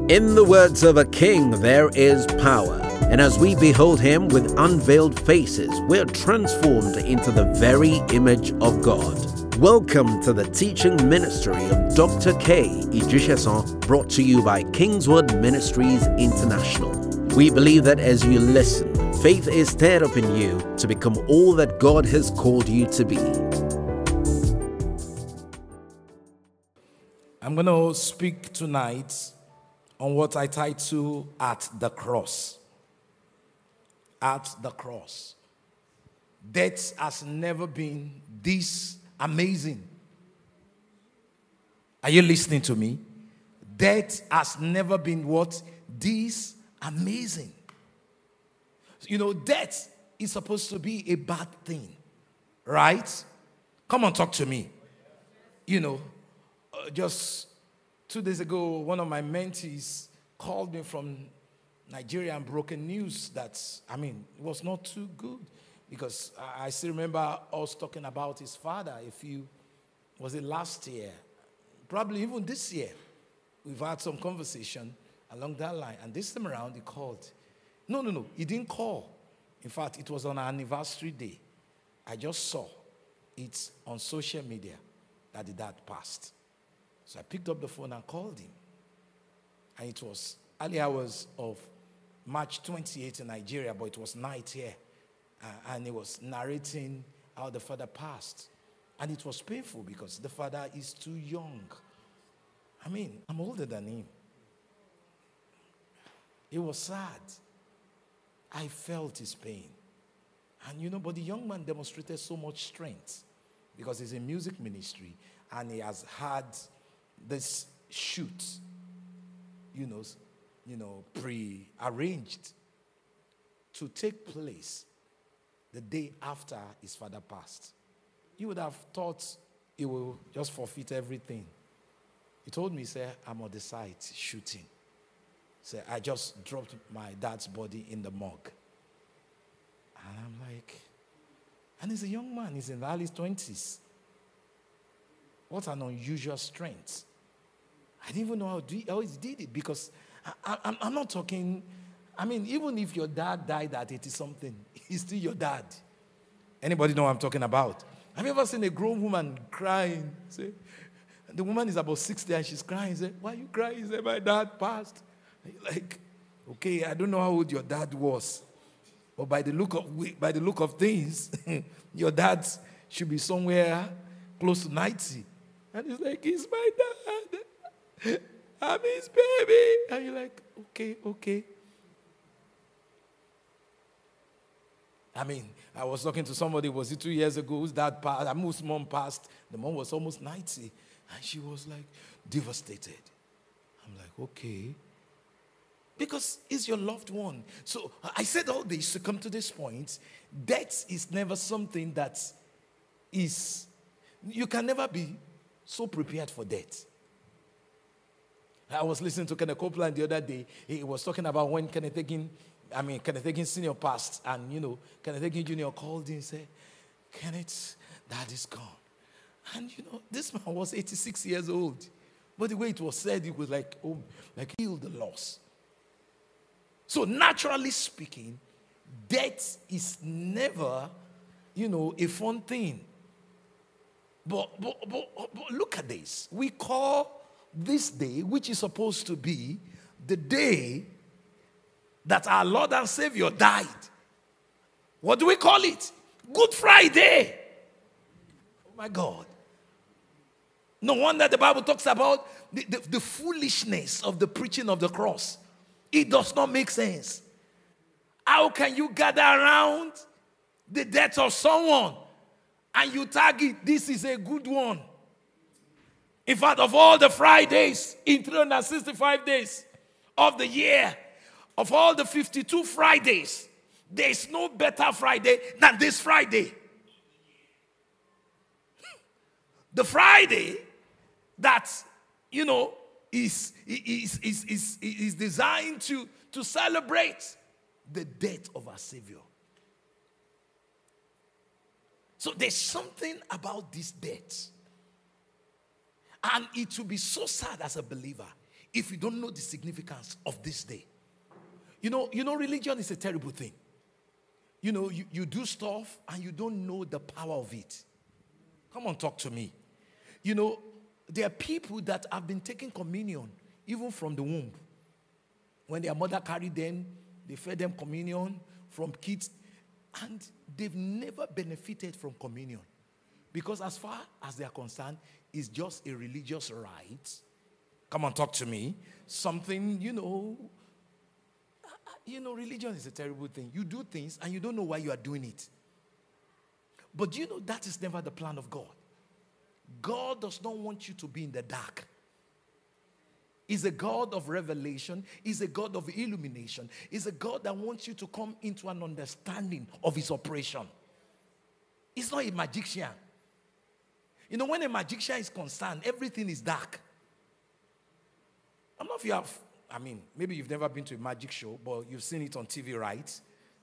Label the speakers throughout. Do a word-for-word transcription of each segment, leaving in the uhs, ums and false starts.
Speaker 1: In the words of a king, there is power. And as we behold him with unveiled faces, we're transformed into the very image of God. Welcome to the teaching ministry of Doctor K. Ijisesan, brought to you by Kingswood Ministries International. We believe that as you listen, faith is stirred up in you to become all that God has called you to be.
Speaker 2: I'm going to speak tonight on what I title At the Cross. At the cross. Death has never been this amazing. Are you listening to me? Death has never been what? This amazing. You know, death is supposed to be a bad thing, right? Come on, talk to me. You know, uh, just two days ago, one of my mentees called me from Nigeria and broken news that, I mean, it was not too good. Because I still remember us talking about his father a few, was it last year? Probably even this year. We've had some conversation along that line. And this time around, he called. No, no, no, he didn't call. In fact, it was on our anniversary day. I just saw it on social media that the dad passed. So I picked up the phone and called him. And it was early hours of March twenty-eighth in Nigeria, but it was night here. Uh, and he was narrating how the father passed. And it was painful because the father is too young. I mean, I'm older than him. It was sad. I felt his pain. And you know, but the young man demonstrated so much strength because he's in music ministry and he has had this shoot, you know, you know, pre-arranged to take place the day after his father passed. You would have thought he will just forfeit everything. He told me, he said, I'm on the site shooting. He said, I just dropped my dad's body in the morgue. And I'm like, and he's a young man, he's in the early twenties. What an unusual strength. I didn't even know how, do, how he did it because I, I, I'm not talking, I mean, even if your dad died at eighty-something, he's still your dad. Anybody know what I'm talking about? Have you ever seen a grown woman crying? Say, the woman is about sixty and she's crying. Say, why are you crying? Say, my dad passed. Like, okay, I don't know how old your dad was. But by the look of, by the look of things, your dad should be somewhere close to ninety. And he's like, he's my dad. I'm his baby. And you're like, okay, okay. I mean, I was talking to somebody, was it two years ago, whose dad passed, I mean, whose mom passed. The mom was almost ninety. And she was like, devastated. I'm like, okay. Because it's your loved one. So I said all this to come to this point. Death is never something that is, you can never be so prepared for death. I was listening to Kenneth Copeland the other day. He was talking about when Kenneth Hagin, I mean, Kenneth Hagin Senior passed, and, you know, Kenneth Hagin Junior called him and said, Kenneth, dad is gone. And, you know, this man was eighty-six years old. But the way it was said, it was like, oh, like, heal the loss. So, naturally speaking, death is never, you know, a fun thing. But, but, but, but look at this. We call this day, which is supposed to be the day that our Lord and Savior died. What do we call it? Good Friday. Oh my God. No wonder the Bible talks about the, the, the foolishness of the preaching of the cross. It does not make sense. How can you gather around the death of someone and you tag it, this is a good one? In fact, of all the Fridays in three hundred sixty-five days of the year, of all the fifty-two Fridays, there is no better Friday than this Friday. The Friday that, you know, is, is, is, is, is designed to, to celebrate the death of our Savior. So there's something about this death. And it will be so sad as a believer if you don't know the significance of this day. You know, you know, religion is a terrible thing. You know, you, you do stuff and you don't know the power of it. Come on, talk to me. You know, there are people that have been taking communion even from the womb. When their mother carried them, they fed them communion from kids, and they've never benefited from communion. Because as far as they are concerned, it's just a religious rite. Come on, talk to me. Something, you know, you know, religion is a terrible thing. You do things and you don't know why you are doing it. But you know that is never the plan of God. God does not want you to be in the dark. He's a God of revelation. He's a God of illumination. He's a God that wants you to come into an understanding of his operation. He's not a magician. You know, when a magician is concerned, everything is dark. I don't know if you have, I mean, maybe you've never been to a magic show, but you've seen it on T V, right?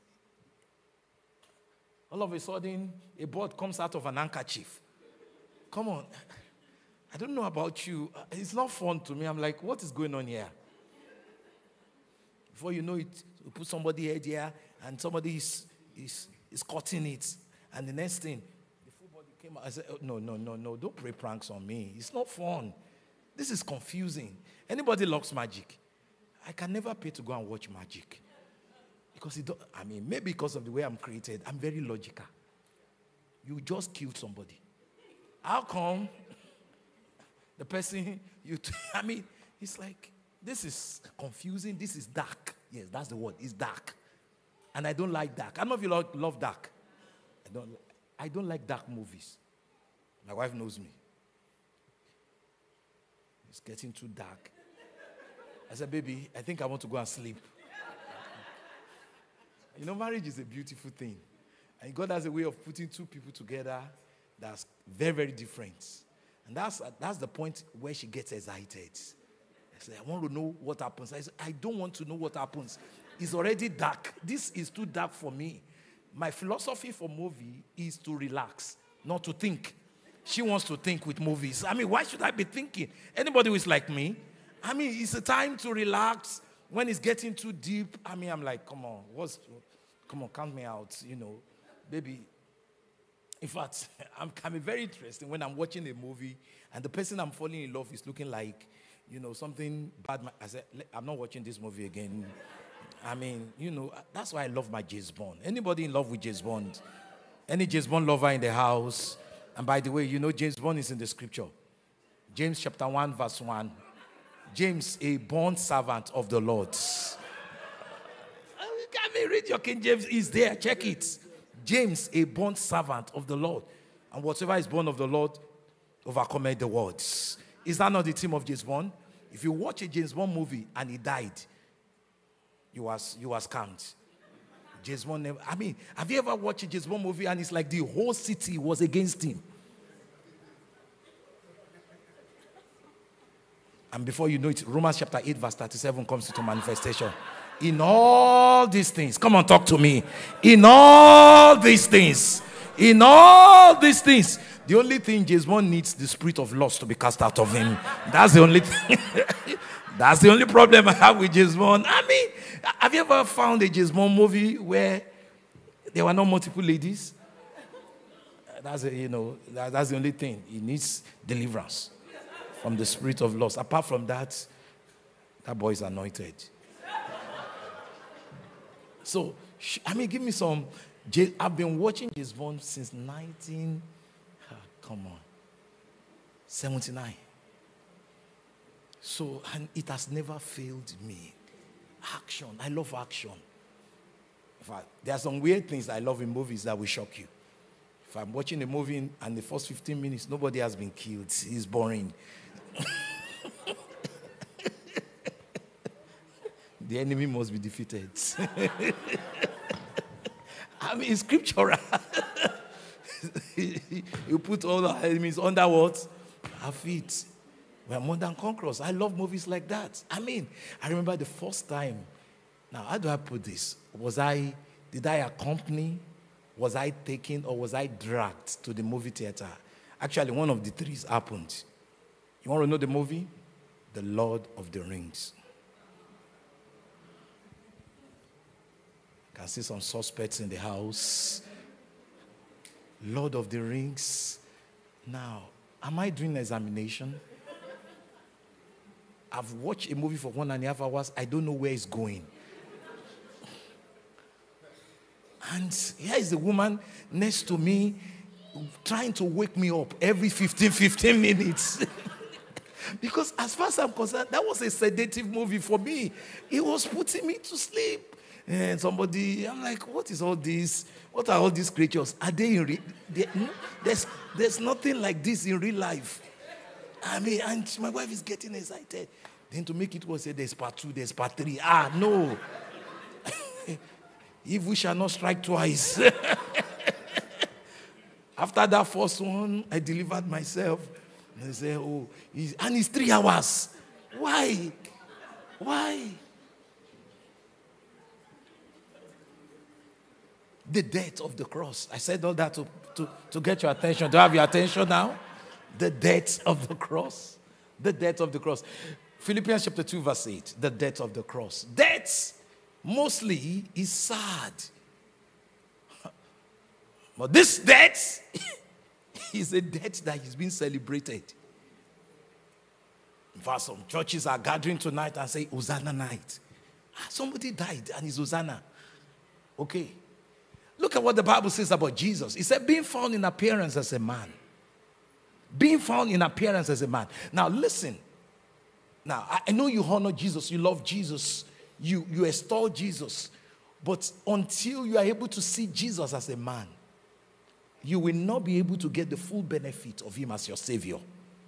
Speaker 2: All of a sudden, a bird comes out of an handkerchief. Come on. I don't know about you. It's not fun to me. I'm like, what is going on here? Before you know it, you put somebody head here, and somebody is, is, is cutting it. And the next thing, the full body came out. I said, oh, no, no, no, no. Don't play pranks on me. It's not fun. This is confusing. Anybody loves magic? I can never pay to go and watch magic. Because, it don't, I mean, maybe because of the way I'm created, I'm very logical. You just killed somebody. How come the person, you, t- I mean, it's like, this is confusing, this is dark. Yes, that's the word, it's dark. And I don't like dark. I don't know if you love, love dark. I don't, I don't like dark movies. My wife knows me. It's getting too dark. I said, baby, I think I want to go and sleep. You know, marriage is a beautiful thing. And God has a way of putting two people together that's very, very different. And that's, that's the point where she gets excited. I said, I want to know what happens. I said, I don't want to know what happens. It's already dark. This is too dark for me. My philosophy for movie is to relax, not to think. She wants to think with movies. I mean, why should I be thinking? Anybody who is like me, I mean, it's a time to relax. When it's getting too deep, I mean, I'm like, come on, what's, come on, count me out, you know, baby. In fact, I'm, I'm very interested when I'm watching a movie and the person I'm falling in love is looking like, you know, something bad. I said, I'm not watching this movie again. I mean, you know, that's why I love my James Bond. Anybody in love with James Bond? Any James Bond lover in the house? And by the way, you know, James Bond is in the scripture. James chapter one, verse one. James, a bond servant of the Lord. I mean, read your King James. Is there. Check it. James, a bond servant of the Lord. And whatever is born of the Lord, overcometh the world. Is that not the theme of James Bond? If you watch a James Bond movie and he died, you was you was scammed. James Bond never, I mean, have you ever watched a James Bond movie and it's like the whole city was against him? And before you know it, Romans chapter eight, verse thirty-seven comes into manifestation. In all these things, come on, talk to me. In all these things, in all these things, the only thing James Bond needs the spirit of lust to be cast out of him. That's the only thing. That's the only problem I have with James Bond. I mean, have you ever found a James Bond movie where there were not multiple ladies? That's a, you know, that, that's the only thing. He needs deliverance from the spirit of lust. Apart from that, that boy is anointed. So, I mean, give me some. I've been watching James Bond since nineteen. Oh, come on, seventy-nine. So, and it has never failed me. Action. I love action. In fact, there are some weird things I love in movies that will shock you. If I'm watching a movie and the first fifteen minutes, nobody has been killed. It's boring. The enemy must be defeated. I mean, it's scriptural. You put all the enemies under what? Our feet. We're more than conquerors. I love movies like that. I mean, I remember the first time. Now, how do I put this? Was I, did I accompany? Was I taken or was I dragged to the movie theater? Actually, one of the three happened. You want to know the movie? The Lord of the Rings. Can see some suspects in the house. Lord of the Rings. Now, am I doing an examination? I've watched a movie for one and a half hours. I don't know where it's going. And here is the woman next to me trying to wake me up every fifteen, fifteen minutes. Because as far as I'm concerned, that was a sedative movie for me. It was putting me to sleep. And somebody, I'm like, what is all this? What are all these creatures? Are they in real? They, there's, there's nothing like this in real life. I mean, and my wife is getting excited. Then to make it worse, say there's part two, there's part three. Ah, no. If we shall not strike twice. After that first one, I delivered myself. And they say, oh, he's, and it's three hours. Why? Why? The death of the cross. I said all that to, to, to get your attention. Do I have your attention now? The death of the cross. The death of the cross. Philippians chapter two, verse eight. The death of the cross. Death mostly is sad. But this death is a death that is being celebrated. In fact, some churches are gathering tonight and say, Hosanna night. Somebody died and it's Hosanna. Okay. Look at what the Bible says about Jesus. It said, being found in appearance as a man. Being found in appearance as a man. Now, listen. Now, I know you honor Jesus. You love Jesus. You, you extol Jesus. But until you are able to see Jesus as a man, you will not be able to get the full benefit of him as your Savior.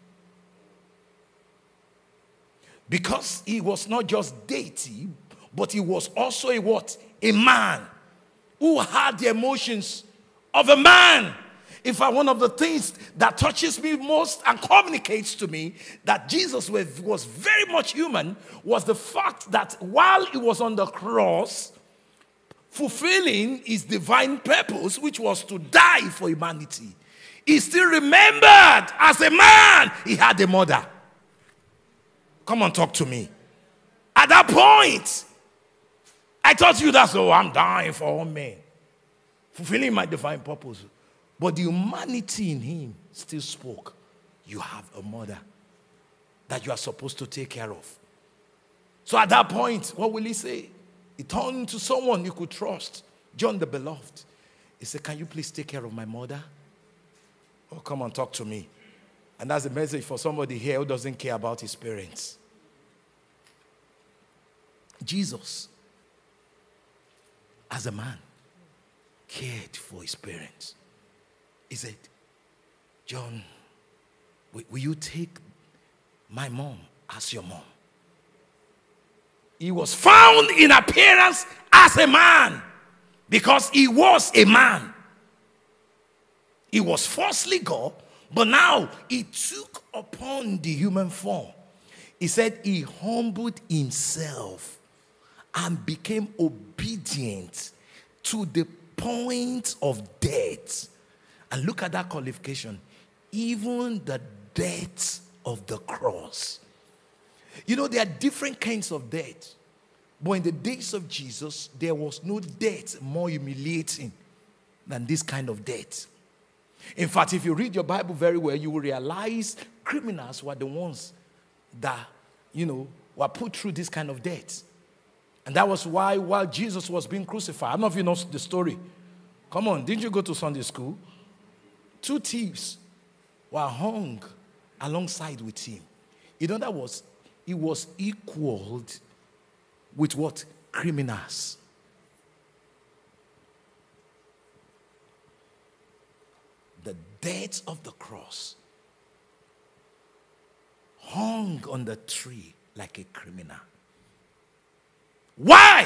Speaker 2: Because he was not just deity, but he was also a what? A man who had the emotions of a man. In fact, one of the things that touches me most and communicates to me that Jesus was very much human was the fact that while he was on the cross, fulfilling his divine purpose, which was to die for humanity, he still remembered as a man he had a mother. Come on, talk to me. At that point, I thought you that's, oh, I'm dying for all men. Fulfilling my divine purpose. But the humanity in him still spoke. You have a mother that you are supposed to take care of. So at that point, what will he say? He turned to someone you could trust. John the Beloved. He said, can you please take care of my mother? Oh, come on, talk to me. And that's a message for somebody here who doesn't care about his parents. Jesus, as a man, cared for his parents. He said, John, will you take my mom as your mom? He was found in appearance as a man because he was a man. He was falsely God, but now he took upon the human form. He said he humbled himself and became obedient to the point of death. And look at that qualification. Even the death of the cross. You know, there are different kinds of death. But in the days of Jesus, there was no death more humiliating than this kind of death. In fact, if you read your Bible very well, you will realize criminals were the ones that, you know, were put through this kind of death. And that was why while Jesus was being crucified, I don't know if you know the story. Come on, didn't you go to Sunday school? Two thieves were hung alongside with him. In other words, he was equaled with what? Criminals. The death of the cross, hung on the tree like a criminal. Why?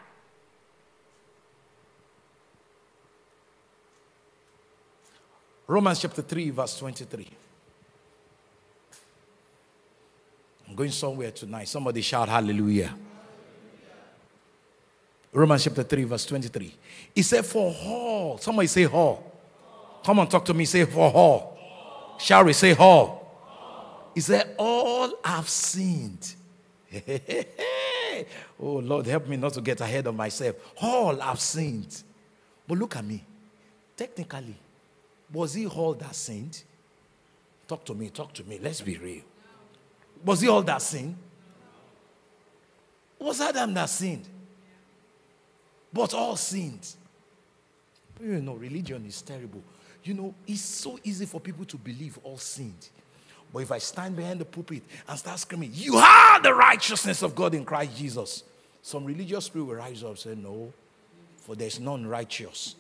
Speaker 2: Romans chapter three, verse twenty-three. I'm going somewhere tonight. Somebody shout hallelujah. Romans chapter three, verse twenty-three. He said, for all. Somebody say all. Come on, talk to me. Say for all. Shall we say all? He said, all have sinned. Oh, Lord, help me not to get ahead of myself. All have sinned. But look at me. Technically, was he all that sinned? Talk to me, talk to me. Let's be real. Was he all that sinned? Was Adam that sinned? But all sinned. You know, religion is terrible. You know, it's so easy for people to believe all sinned. But if I stand behind the pulpit and start screaming, you are the righteousness of God in Christ Jesus, some religious spirit will rise up and say, no, for there's none righteous.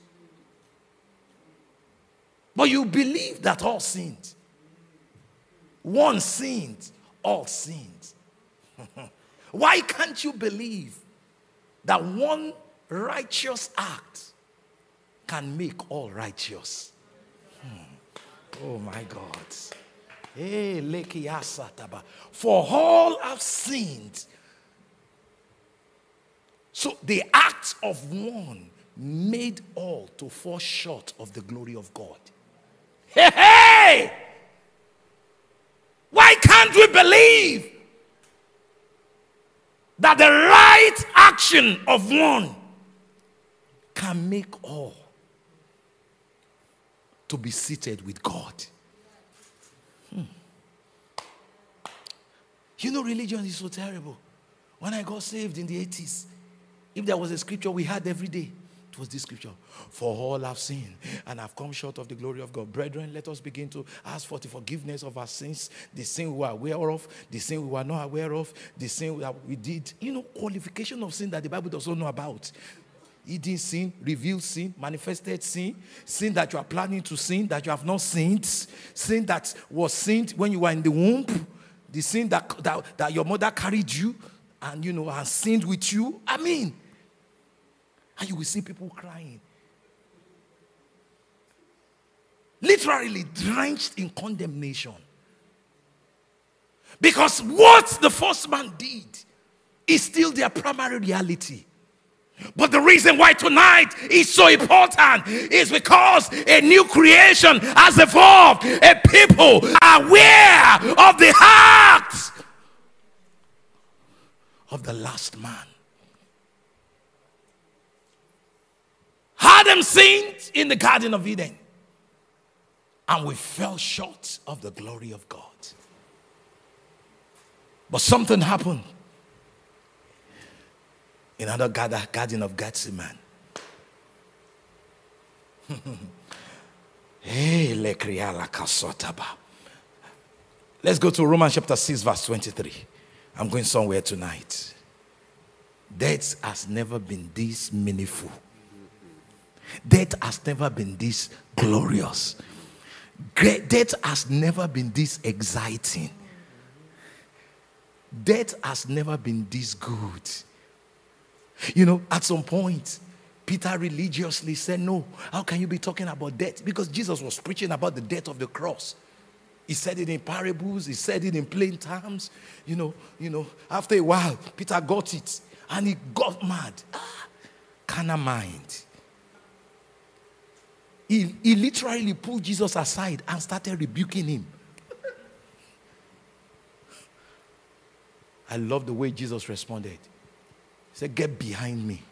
Speaker 2: But you believe that all sinned. One sinned, all sinned. Why can't you believe that one righteous act can make all righteous? Hmm. Oh my God. For all have sinned. So the act of one made all to fall short of the glory of God. Hey, hey! Why can't we believe that the right action of one can make all to be seated with God? Hmm. You know, religion is so terrible. When I got saved in the eighties, if there was a scripture we had every day, it was this scripture. For all have sinned and have come short of the glory of God. Brethren, let us begin to ask for the forgiveness of our sins, the sin we are aware of, the sin we were not aware of, the sin that we did. You know, qualification of sin that the Bible doesn't know about. Hidden sin, revealed sin, manifested sin, sin that you are planning to sin, that you have not sinned, sin that was sinned when you were in the womb, the sin that, that, that your mother carried you and, you know, and sinned with you. I mean, and you will see people crying. Literally drenched in condemnation. Because what the first man did is still their primary reality. But the reason why tonight is so important is because a new creation has evolved. A people are aware of the heart of the last man. Adam sinned in the Garden of Eden, and we fell short of the glory of God. But something happened in another Garden of Gethsemane. Let's go to Romans chapter six, verse twenty-three. I'm going somewhere tonight. Death has never been this meaningful. Death has never been this glorious. Death has never been this exciting. Death has never been this good. You know, at some point, Peter religiously said, no, how can you be talking about death? Because Jesus was preaching about the death of the cross. He said it in parables. He said it in plain terms. You know, you know, after a while, Peter got it. And he got mad. Ah, carnal mind. He, he literally pulled Jesus aside and started rebuking him. I love the way Jesus responded. He said, get behind me.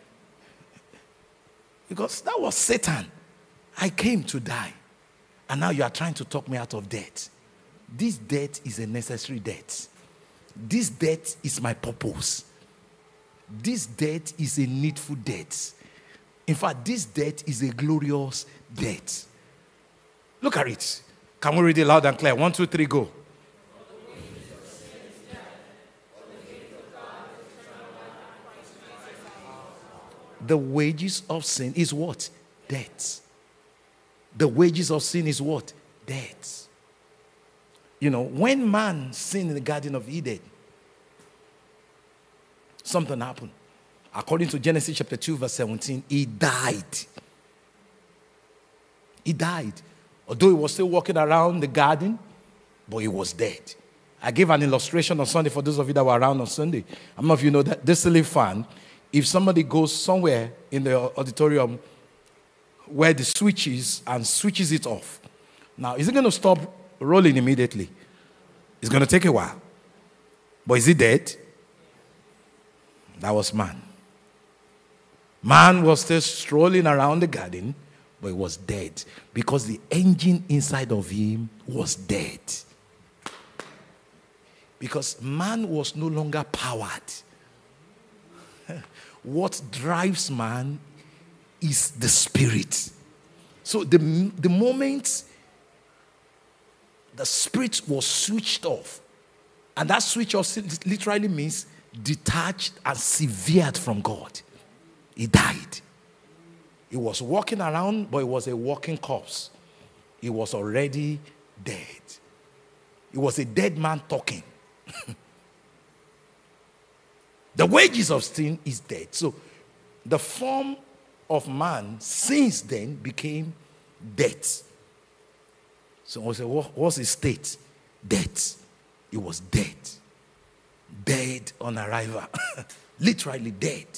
Speaker 2: Because that was Satan. I came to die. And now you are trying to talk me out of death. This death is a necessary death. This death is my purpose. This death is a needful death. In fact, this death is a glorious death. Look at it. Can we read it loud and clear? One, two, three, go. The wages of sin is what? Death. The wages of sin is what? Death. You know, when man sinned in the Garden of Eden, something happened. According to Genesis chapter two, verse seventeen, he died. He died. Although he was still walking around the garden, but he was dead. I gave an illustration on Sunday for those of you that were around on Sunday. I don't know if you know that this silly fan, if somebody goes somewhere in the auditorium where the switch is and switches it off, now, is it going to stop rolling immediately? It's going to take a while. But is he dead? That was man. Man was still strolling around the garden, but he was dead because the engine inside of him was dead. Because man was no longer powered. What drives man is the spirit. So the, the moment the spirit was switched off, and that switch off literally means detached and severed from God. He died. He was walking around, but he was a walking corpse. He was already dead. He was a dead man talking. The wages of sin is death. So the form of man since then became death. So I said, what, what's his state? Death. He was dead. Dead on arrival. Literally dead.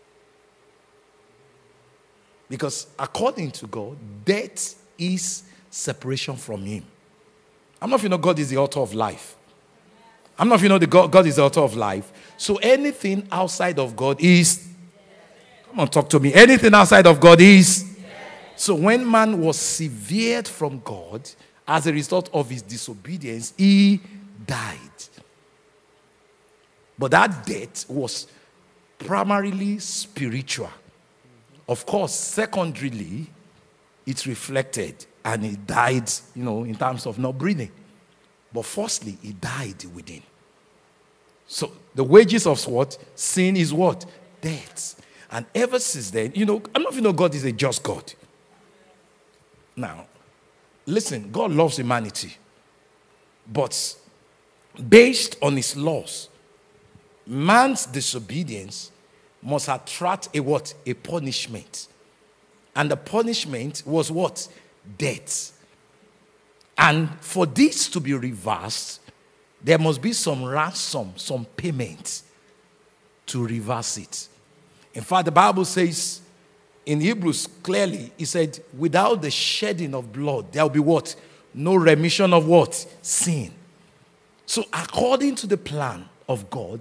Speaker 2: Because according to God, death is separation from him. I'm not if you know God is the author of life. I'm not if you know the God, God is the author of life. So anything outside of God is, come on, talk to me. Anything outside of God is. So when man was severed from God as a result of his disobedience, he died. But that death was primarily spiritual. Of course, secondarily, it reflected and he died, you know, in terms of not breathing. But firstly, he died within. So the wages of what? Sin is what? Death. And ever since then, you know, I don't know if you know God is a just God. Now, listen, God loves humanity. But based on his laws, man's disobedience must attract a what? A punishment. And the punishment was what? Death. And for this to be reversed, there must be some ransom, some payment to reverse it. In fact, the Bible says in Hebrews clearly, it said, without the shedding of blood, there will be what? No remission of what? Sin. So according to the plan of God,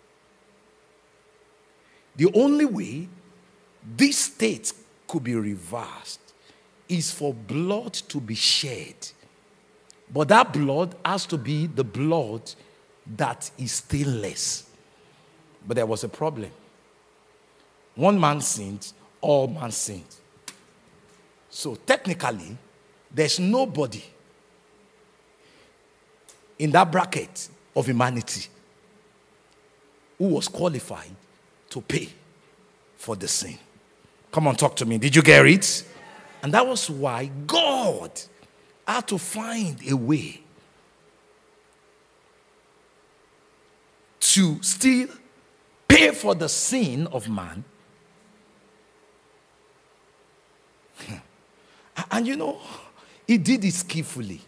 Speaker 2: the only way this state could be reversed is for blood to be shed. But that blood has to be the blood that is stainless. But there was a problem. One man sinned, all men sinned. So technically, there's nobody in that bracket of humanity who was qualified to pay for the sin. Come on, talk to me. Did you get it? And that was why God had to find a way to still pay for the sin of man. And you know, he did it skillfully.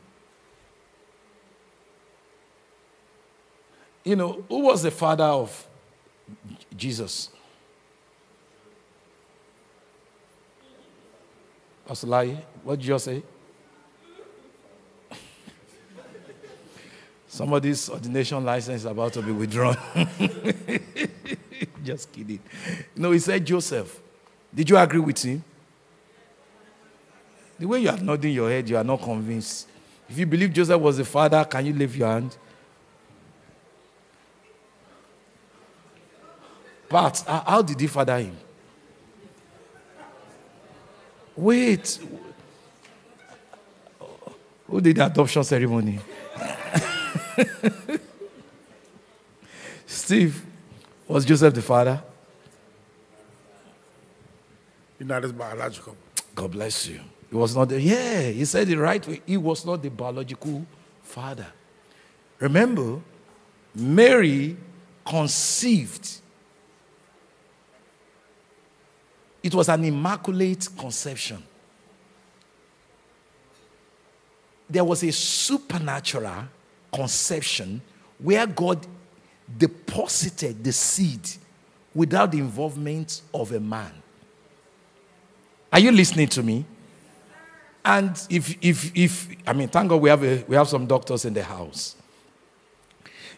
Speaker 2: You know, who was the father of Jesus? Pastor Lai, what did you just say? Somebody's ordination license is about to be withdrawn. Just kidding. No, he said Joseph. Did you agree with him? The way you are nodding your head, you are not convinced. If you believe Joseph was the father, can you lift your hand? But how did he father him? Wait. Who did the adoption ceremony? Steve, was Joseph the father?
Speaker 3: That is biological.
Speaker 2: God bless you. He was not the, yeah, he said it right way. He was not the biological father. Remember, Mary conceived. It was an immaculate conception. There was a supernatural conception where God deposited the seed without the involvement of a man. Are you listening to me? And if, if, if I mean, thank God we have, a, we have some doctors in the house.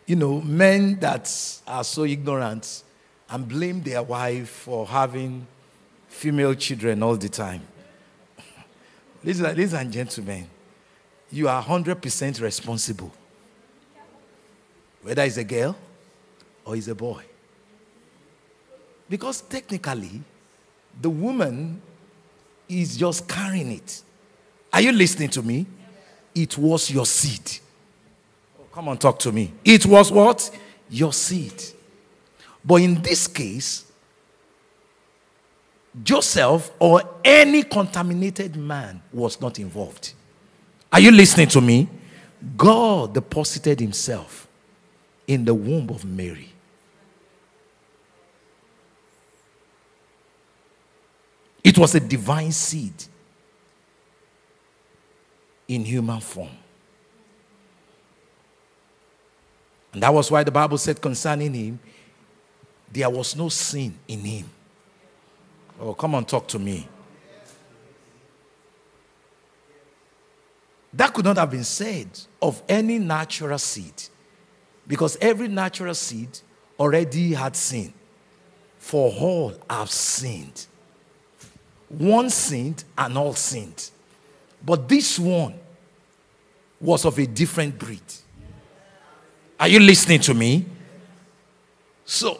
Speaker 2: You know, men that are so ignorant and blame their wife for having female children all the time. Ladies, ladies and gentlemen, you are one hundred percent responsible. Whether it's a girl or it's a boy. Because technically, the woman is just carrying it. Are you listening to me? It was your seed. Oh, come on, talk to me. It was what? Your seed. But in this case, Joseph or any contaminated man was not involved. Are you listening to me? God deposited himself in the womb of Mary. It was a divine seed in human form. And that was why the Bible said concerning him, there was no sin in him. Oh, come on, talk to me. That could not have been said of any natural seed, because every natural seed already had sin. For all have sinned. One sinned and all sinned. But this one was of a different breed. Are you listening to me? So,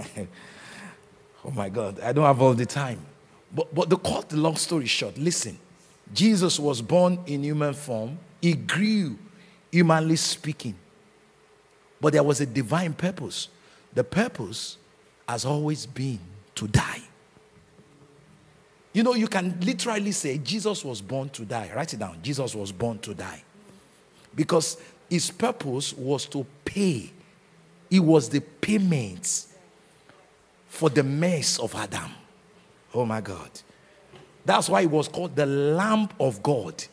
Speaker 2: oh my God, I don't have all the time. But, but to cut the long story short, listen. Jesus was born in human form. He grew, humanly speaking. But there was a divine purpose. The purpose has always been to die. You know, you can literally say Jesus was born to die. Write it down. Jesus was born to die. Because his purpose was to pay. It was the payment for the mess of Adam. Oh my God. That's why it was called the Lamb of God.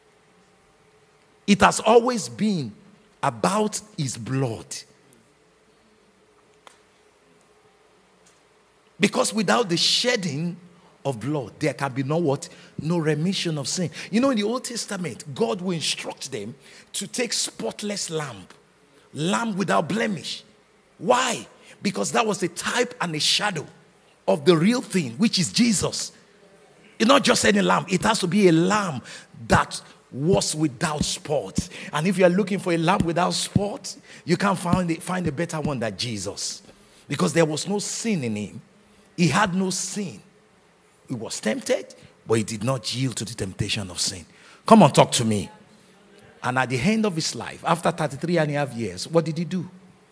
Speaker 2: It has always been about his blood. Because without the shedding of blood, there can be no what? No remission of sin. You know, in the Old Testament, God will instruct them to take spotless lamb. Lamb without blemish. Why? Because that was a type and a shadow of the real thing, which is Jesus. It's not just any lamb. It has to be a lamb that was without spot. And if you are looking for a lamb without spot, you can't find, it, find a better one than Jesus. Because there was no sin in him. He had no sin. He was tempted, but he did not yield to the temptation of sin. Come on, talk to me. And at the end of his life, after thirty-three and a half years, what did he do?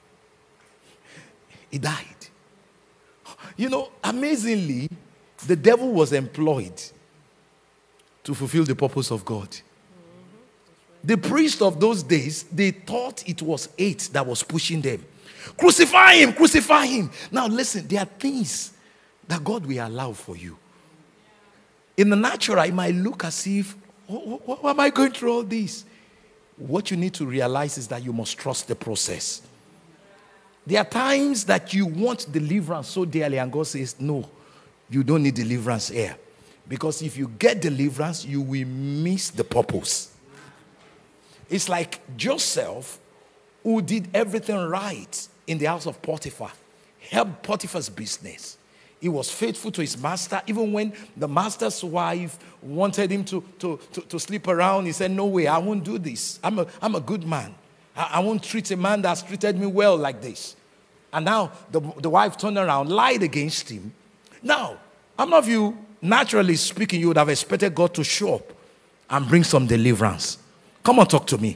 Speaker 2: He died. You know, amazingly, the devil was employed to fulfill the purpose of God. The priests of those days, they thought it was hate that was pushing them. Crucify him, crucify him. Now listen, there are things that God will allow for you. In the natural, it might look as if, oh, why am I going through all this? What you need to realize is that you must trust the process. There are times that you want deliverance so dearly, and God says, no, you don't need deliverance here. Because if you get deliverance, you will miss the purpose. It's like Joseph, who did everything right in the house of Potiphar, helped Potiphar's business. He was faithful to his master. Even when the master's wife wanted him to, to, to, to sleep around, he said, no way, I won't do this. I'm a, I'm a good man. I, I won't treat a man that's treated me well like this. And now the, the wife turned around, lied against him. Now, how many of you, naturally speaking, you would have expected God to show up and bring some deliverance? Come on, talk to me.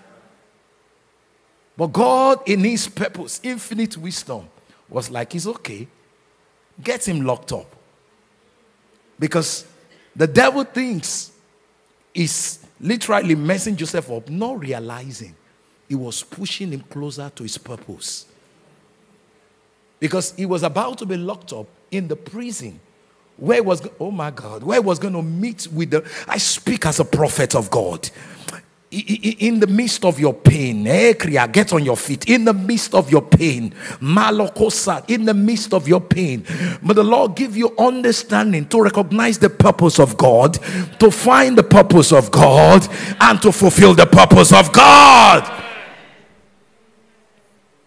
Speaker 2: But God, in his purpose, infinite wisdom, was like, it's okay. Get him locked up. Because the devil thinks he's literally messing Joseph up, not realizing he was pushing him closer to his purpose. Because he was about to be locked up in the prison where he was, oh my God, where he was going to meet with the, I speak as a prophet of God. In the midst of your pain, get on your feet. In the midst of your pain, Malokosa, in the midst of your pain, may the Lord give you understanding to recognize the purpose of God, to find the purpose of God, and to fulfill the purpose of God.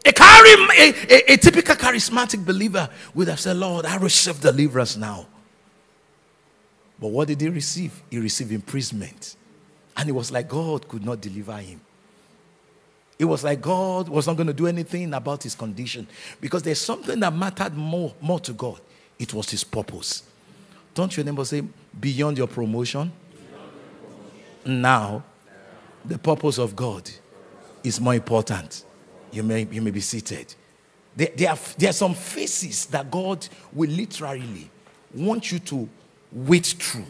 Speaker 2: A, charim, a, a, a typical charismatic believer would have said, Lord, I receive deliverance now. But what did he receive? He received imprisonment. And it was like God could not deliver him. It was like God was not going to do anything about his condition. Because there's something that mattered more, more to God. It was his purpose. Don't your neighbor say, beyond your promotion? Beyond your promotion. Now, the purpose of God is more important. You may, you may be seated. There, there, are, there are some phases that God will literally want you to wait through.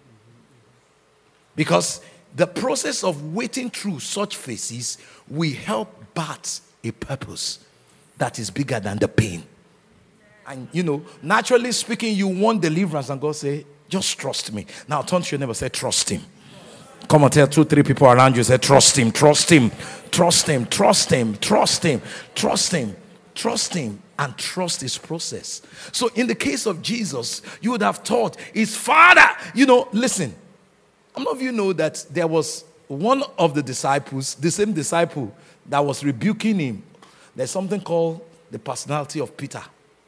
Speaker 2: Because the process of waiting through such phases will help birth a purpose that is bigger than the pain. And you know, naturally speaking, you want deliverance, and God say, just trust me. Now turn to your neighbor, say, trust him. Come on, tell two, three people around you, say, trust him, trust him, trust him, trust him, trust him, trust him, trust him, and trust his process. So in the case of Jesus, you would have thought his father, you know, listen, how many of you know that there was one of the disciples, the same disciple that was rebuking him? There's something called the personality of Peter.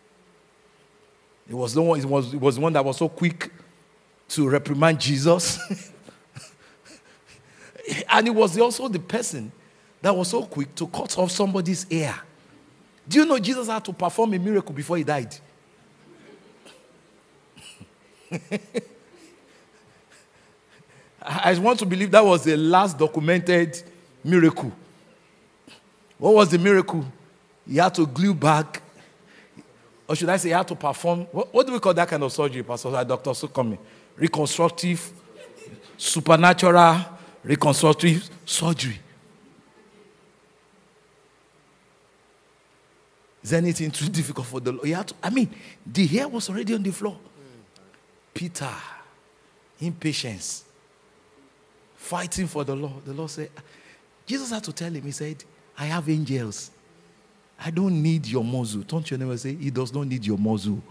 Speaker 2: It was the one, it was, it was one that was so quick to reprimand Jesus. And it was also the person that was so quick to cut off somebody's ear. Do you know Jesus had to perform a miracle before he died? I want to believe that was the last documented miracle. What was the miracle? He had to glue back, or should I say he had to perform, what, what do we call that kind of surgery, Pastor Doctor Sukomi? Reconstructive, supernatural, reconstructive surgery. Is anything too difficult for the Lord? He had to, I mean, the hair was already on the floor. Peter, impatience, fighting for the Lord. The Lord said, Jesus had to tell him, he said, I have angels. I don't need your muzzle. Don't you never say, he does not need your muzzle.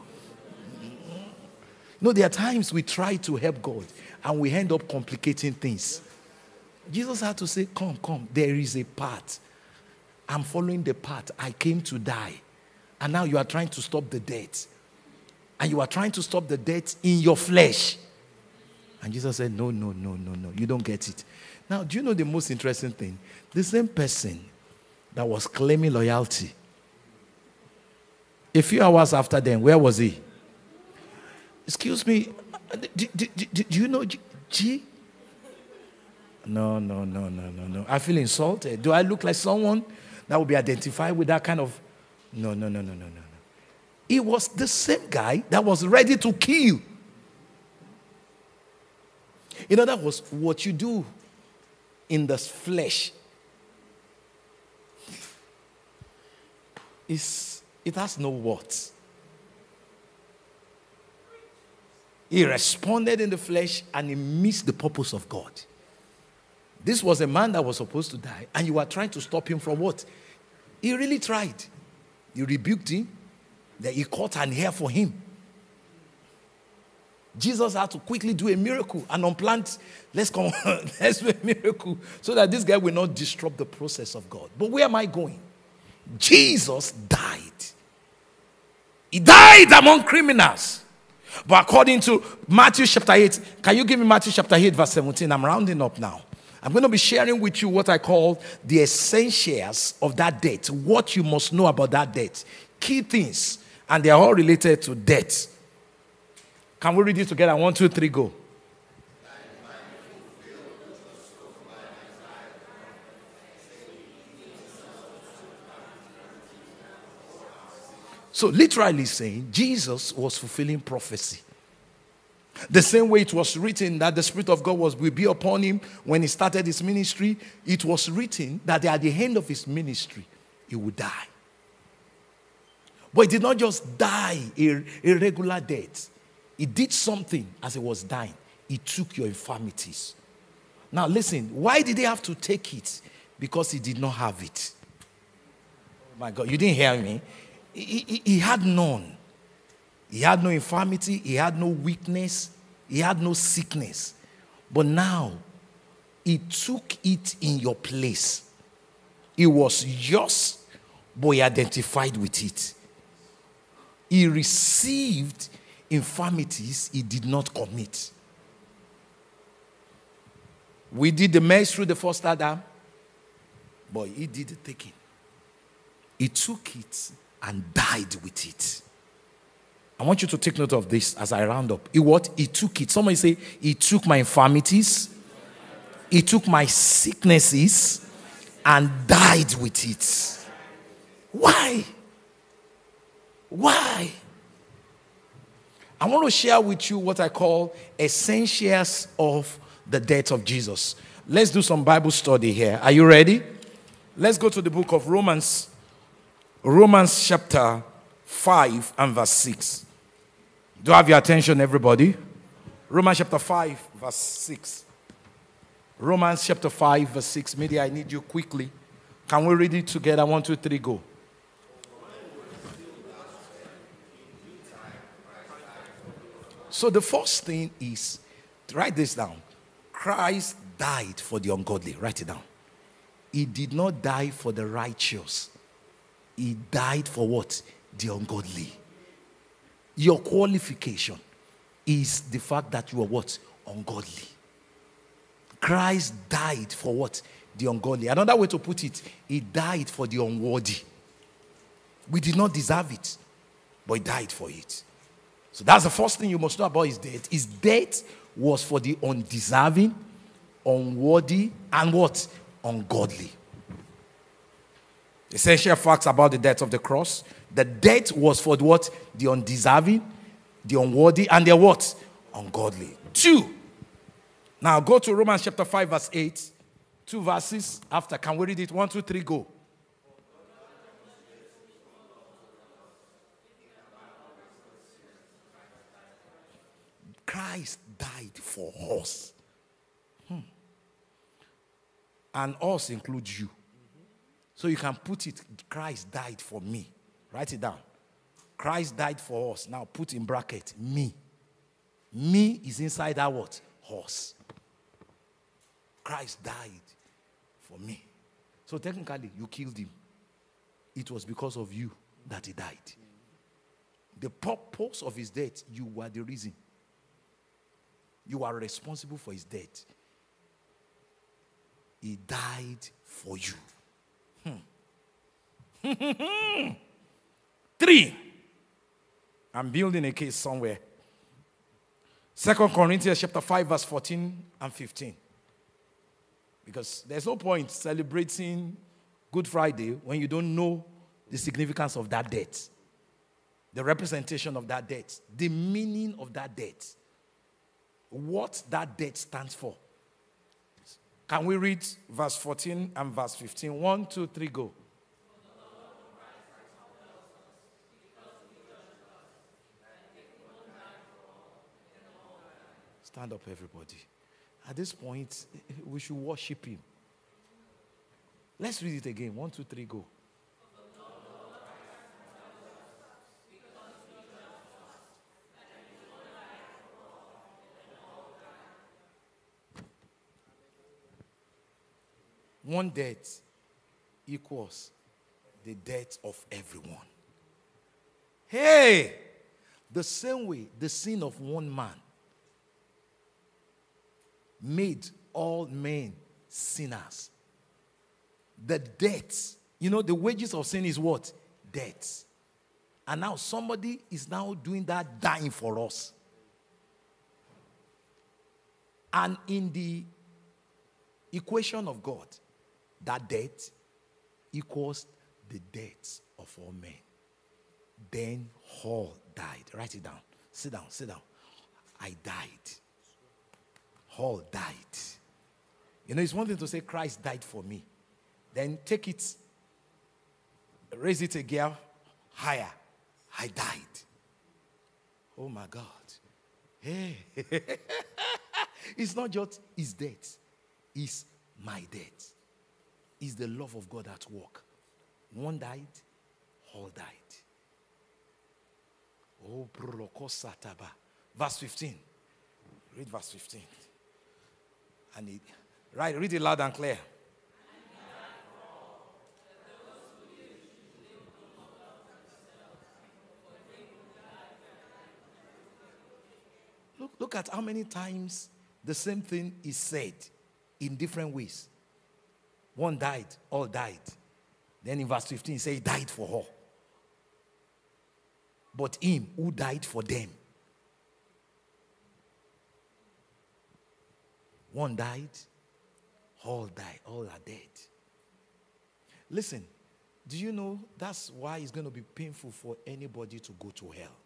Speaker 2: No, there are times we try to help God and we end up complicating things. Jesus had to say, come, come, there is a path. I'm following the path. I came to die. And now you are trying to stop the death. And you are trying to stop the death in your flesh. And Jesus said, no, no, no, no, no. You don't get it. Now, do you know the most interesting thing? The same person that was claiming loyalty, a few hours after then, where was he? Excuse me, do, do, do, do you know G? G? No, no, no, no, no, no. I feel insulted. Do I look like someone that will be identified with that kind of... No, no, no, no, no, no, no. It was the same guy that was ready to kill. In other words, what you do in the flesh is, it has no words. He responded in the flesh and he missed the purpose of God. This was a man that was supposed to die, and you were trying to stop him from what? He really tried. You rebuked him, then he caught an hair for him. Jesus had to quickly do a miracle, an unplanned, let's come, let's do a miracle, so that this guy will not disrupt the process of God. But where am I going? Jesus died. He died among criminals. But according to Matthew chapter eight, can you give me Matthew chapter eight, verse seventeen? I'm rounding up now. I'm going to be sharing with you what I call the essentials of that death, what you must know about that death, key things, and they are all related to death. Can we read it together? One, two, three, go. So literally saying, Jesus was fulfilling prophecy. The same way it was written that the Spirit of God was will be upon him when he started his ministry, it was written that at the end of his ministry, he would die. But he did not just die a, a regular death. He did something as he was dying. He took your infirmities. Now listen, why did he have to take it? Because he did not have it. Oh my God, you didn't hear me? He, he, he had none. He had no infirmity. He had no weakness. He had no sickness. But now, he took it in your place. It was yours, but he identified with it. He received infirmities he did not commit. We did the mess through the first Adam, but he did the taking. He took it and died with it. I want you to take note of this as I round up. He what? He took it. Somebody say, he took my infirmities, he took my sicknesses, and died with it. Why? Why? I want to share with you what I call essentials of the death of Jesus. Let's do some Bible study here. Are you ready? Let's go to the book of Romans. Romans chapter five and verse six. Do I have your attention, everybody? Romans chapter five, verse six. Romans chapter five, verse six. Maybe I need you quickly. Can we read it together? One, two, three, go. So the first thing is, write this down. Christ died for the ungodly. Write it down. He did not die for the righteous. He died for what? The ungodly. Your qualification is the fact that you are what? Ungodly. Christ died for what? The ungodly. Another way to put it, he died for the unworthy. We did not deserve it, but he died for it. So that's the first thing you must know about his death. His death was for the undeserving, unworthy, and what? Ungodly. Essential facts about the death of the cross. The death was for what? The undeserving, the unworthy, and the what? Ungodly. Two. Now go to Romans chapter five, verse eight. Two verses after. Can we read it? One, two, three, go. Christ died for us. Hmm. And us includes you. So you can put it, Christ died for me. Write it down. Christ died for us. Now put in bracket, me. Me is inside that what? Us. Christ died for me. So technically, you killed him. It was because of you that he died. The purpose of his death, you were the reason. You are responsible for his death. He died for you. Hmm. Three. I'm building a case somewhere. Second Corinthians chapter five, verse fourteen and fifteen. Because there's no point celebrating Good Friday when you don't know the significance of that death. The representation of that death. The meaning of that death. What that death stands for. Can we read verse fourteen and verse fifteen? One, two, three, go. Stand up, everybody. At this point, we should worship him. Let's read it again. One, two, three, go. One death equals the death of everyone. Hey! The same way the sin of one man made all men sinners. The death, you know, the wages of sin is what? Death. And now somebody is now doing that, dying for us. And in the equation of God, that death equals the death of all men. Then all died. Write it down. Sit down, sit down. I died. All died. You know, it's one thing to say Christ died for me. Then take it, raise it a gear higher. I died. Oh my God. Hey. It's not just his death. It's my death. It's the love of God at work. One died, all died. Oh, Sataba. Verse fifteen. Read verse fifteen. And it, right, read it loud and clear. look at how many times the same thing is said in different ways. One died, all died. Then in verse fifteen, he says he died for all. But him who died for them. One died, all died, all are dead. Listen, do you know that's why it's going to be painful for anybody to go to hell?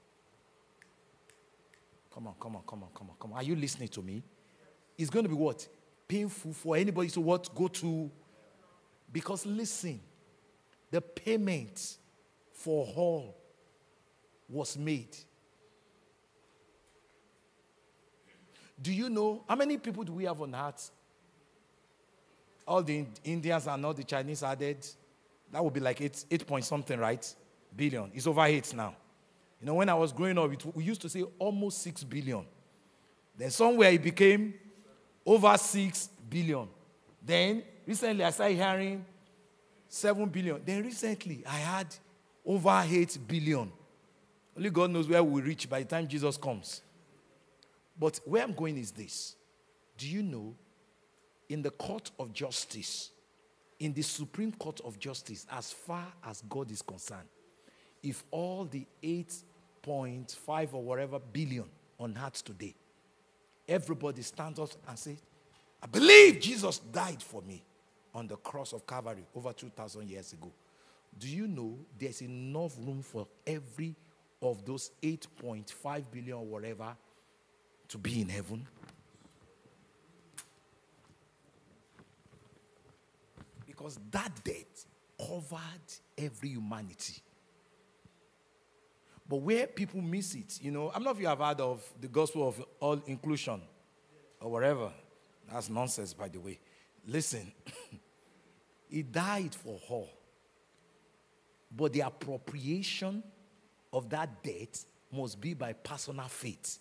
Speaker 2: Come on, come on, come on, come on, come on. Are you listening to me? It's going to be what? Painful for anybody to what? Go to. Because listen, the payment for all was made. Do you know how many people do we have on earth? All the Indians and all the Chinese added, that would be like eight, eight point something, right? Billion. It's over eight now. You know, when I was growing up, it, we used to say almost six billion. Then somewhere it became over six billion. Then recently I started hearing seven billion. Then recently I had over eight billion. Only God knows where we'll reach by the time Jesus comes. But where I'm going is this. Do you know, in the court of justice, in the Supreme Court of Justice, as far as God is concerned, if all the eight point five or whatever billion on earth today, everybody stands up and says, I believe Jesus died for me on the cross of Calvary over two thousand years ago. Do you know there's enough room for every of those eight point five billion or whatever to be in heaven? Because that death covered every humanity. But where people miss it, you know, I'm not sure if you have heard of the gospel of all inclusion or whatever. That's nonsense, by the way. Listen, he died for all. But the appropriation of that death must be by personal faith.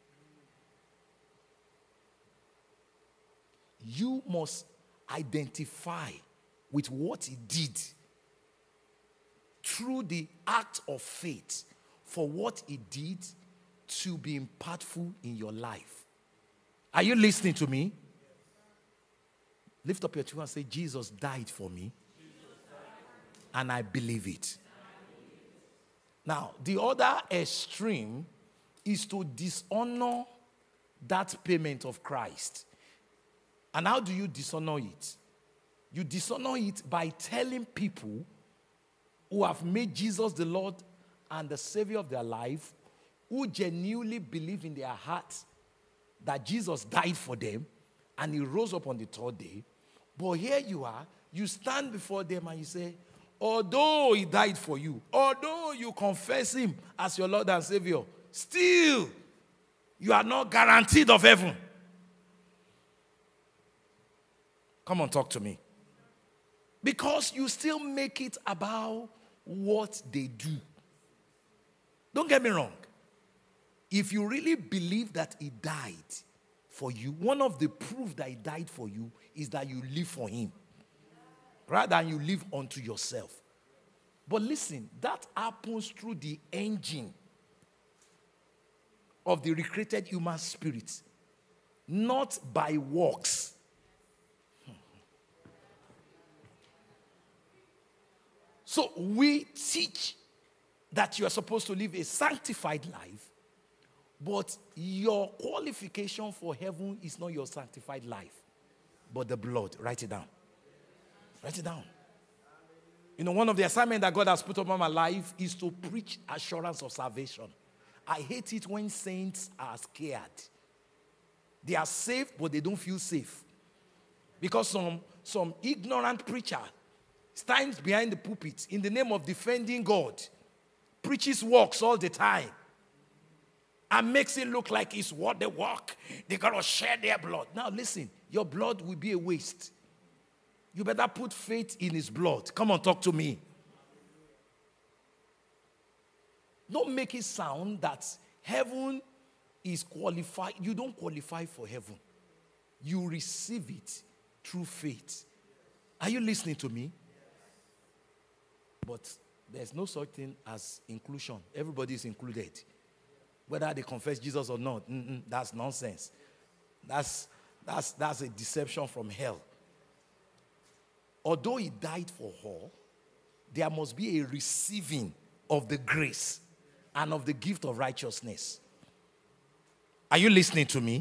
Speaker 2: You must identify with what he did through the act of faith for what he did to be impactful in your life. Are you listening to me? Lift up your two and say, Jesus died for me, and I believe it. Now, the other extreme is to dishonor that payment of Christ. And how do you dishonor it? You dishonor it by telling people who have made Jesus the Lord and the Savior of their life, who genuinely believe in their hearts that Jesus died for them and he rose up on the third day. But here you are, you stand before them and you say, although he died for you, although you confess him as your Lord and Savior, still you are not guaranteed of heaven. Come on, talk to me. Because you still make it about what they do. Don't get me wrong. If you really believe that he died for you, one of the proof that he died for you is that you live for him, rather than you live unto yourself. But listen, that happens through the engine of the recreated human spirit, not by works. So we teach that you are supposed to live a sanctified life, but your qualification for heaven is not your sanctified life, but the blood. Write it down. Write it down. You know, one of the assignments that God has put upon my life is to preach assurance of salvation. I hate it when saints are scared. They are safe, but they don't feel safe. Because some, some ignorant preacher stands behind the pulpit in the name of defending God, preaches works all the time, and makes it look like it's what they walk. They got to shed their blood. Now listen, your blood will be a waste. You better put faith in his blood. Come on, talk to me. Don't make it sound that heaven is qualified. You don't qualify for heaven. You receive it through faith. Are you listening to me? But there's no such thing as inclusion. Everybody is included. whether they confess Jesus or not. Mm-mm, that's nonsense. That's, that's, that's a deception from hell. Although he died for all, there must be a receiving of the grace and of the gift of righteousness. Are you listening to me?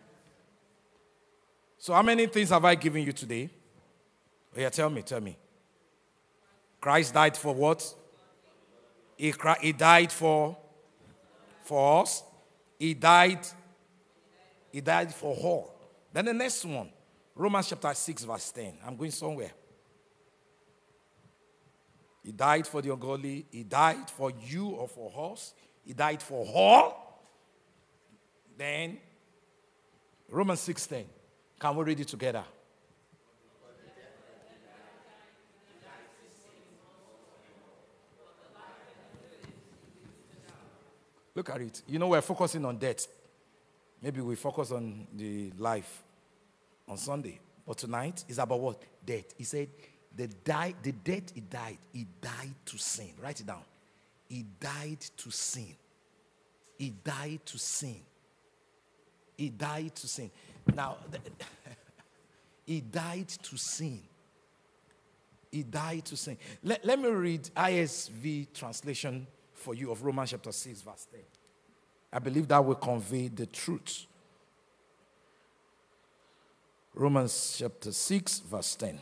Speaker 2: So how many things have I given you today? Oh, yeah, tell me, tell me. Christ died for what? He, he died for, for us. He died, he died for all. Then the next one, Romans chapter six, verse ten. I'm going somewhere. He died for the ungodly. He died for you or for us. He died for all. Then, Romans six ten. Can we read it together? Look at it. You know, we're focusing on death. Maybe we focus on the life on Sunday. But tonight is about what? Death. He said, the, die, the death he died, he died to sin. Write it down. He died to sin. He died to sin. He died to sin. Now, he died to sin. He died to sin. Let, let me read I S V translation for you of Romans chapter six, verse ten. I believe that will convey the truth. Romans chapter six, verse ten.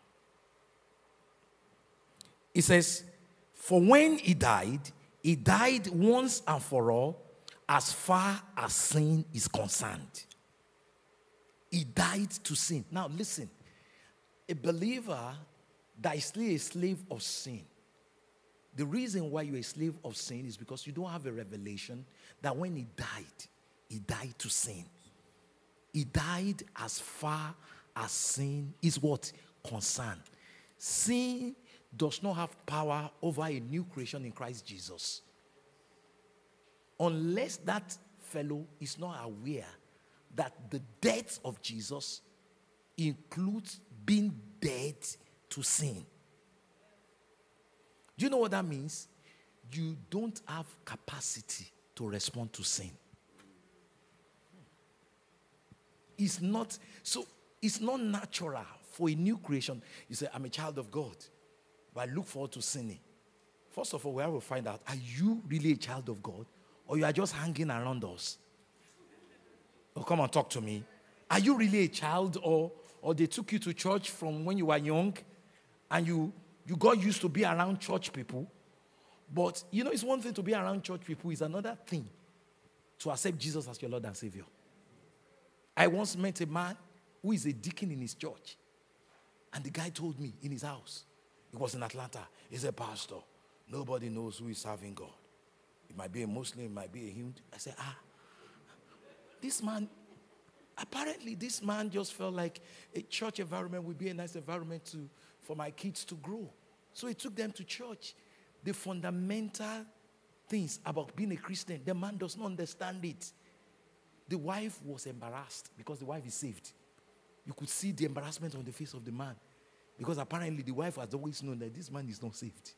Speaker 2: It says, for when he died, he died once and for all, as far as sin is concerned. He died to sin. Now listen, a believer that is still a slave of sin, the reason why you're a slave of sin is because you don't have a revelation that when he died, he died to sin. He died as far as sin is what? Concerned. Sin does not have power over a new creation in Christ Jesus. Unless that fellow is not aware that the death of Jesus includes being dead to sin. Do you know what that means? You don't have capacity to respond to sin. It's not, so it's not natural for a new creation. You say, I'm a child of God, but I look forward to sinning. First of all, we have to find out, are you really a child of God? Or you are just hanging around us? Oh, come on, talk to me. Are you really a child, or, or they took you to church from when you were young and you, you got used to be around church people? But, you know, it's one thing to be around church people. It's another thing to accept Jesus as your Lord and Savior. I once met a man who is a deacon in his church. And the guy told me in his house, it was in Atlanta, he said, Pastor, nobody knows who is serving God. It might be a Muslim, it might be a Hindu. I said, ah, this man, apparently this man just felt like a church environment would be a nice environment to, for my kids to grow. So he took them to church. The fundamental things about being a Christian, the man does not understand it. The wife was embarrassed because the wife is saved. You could see the embarrassment on the face of the man because apparently the wife has always known that this man is not saved.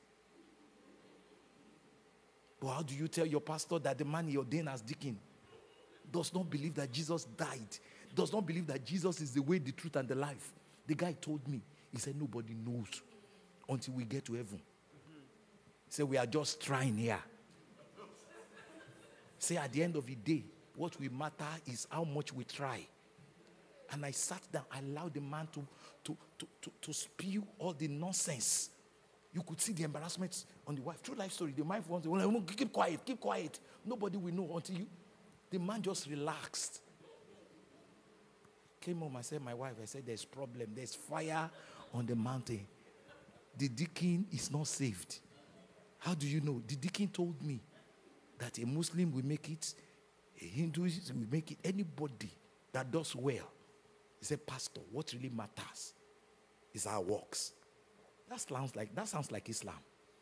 Speaker 2: But how do you tell your pastor that the man he ordained as deacon does not believe that Jesus died, does not believe that Jesus is the way, the truth, and the life? The guy told me, he said, nobody knows until we get to heaven. He said, we are just trying here. Say, at the end of the day, what will matter is how much we try. And I sat down, I allowed the man to, to, to, to, to spew all the nonsense. You could see the embarrassment on the wife. True life story. The wife wants to, well, keep quiet, keep quiet. Nobody will know until you. The man just relaxed. Came home, I said, my wife, I said, there's problem. There's fire on the mountain. The deacon is not saved. How do you know? The deacon told me that a Muslim will make it, a Hindu will make it, anybody that does well. He said, Pastor, what really matters is our works. That sounds like, that sounds like Islam.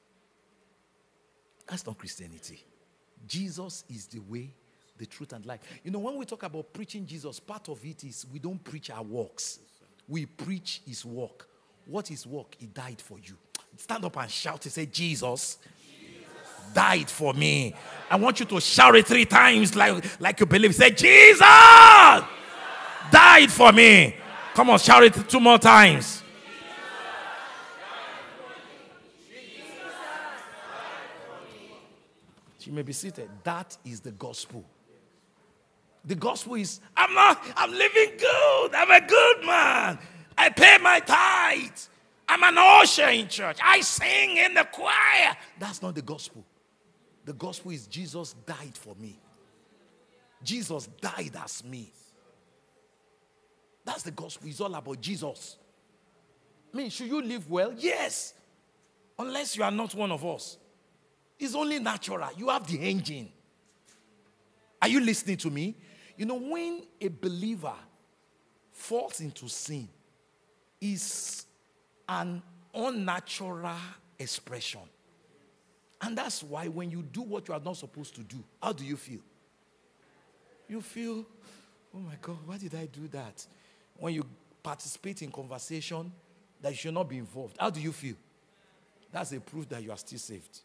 Speaker 2: That's not Christianity. Jesus is the way, the truth, and life. You know, when we talk about preaching Jesus, part of it is we don't preach our works. We preach his work. What is work? He died for you. Stand up and shout and say, Jesus, Jesus. died for me. I want you to shout it three times like, like you believe. Say, Jesus died for me. Come on, shout it two more times. You may be seated. That is the gospel. The gospel is, I'm not, I'm living good. I'm a good man. I pay my tithe. I'm an usher in church. I sing in the choir. That's not the gospel. The gospel is Jesus died for me. Jesus died as me. That's the gospel. It's all about Jesus. I mean, should you live well? Yes. Unless you are not one of us. It's only natural. You have the engine. Are you listening to me? You know, when a believer falls into sin, it's an unnatural expression. And that's why when you do what you are not supposed to do, how do you feel? You feel, oh my God, why did I do that? When you participate in conversation that you should not be involved, how do you feel? That's a proof that you are still saved.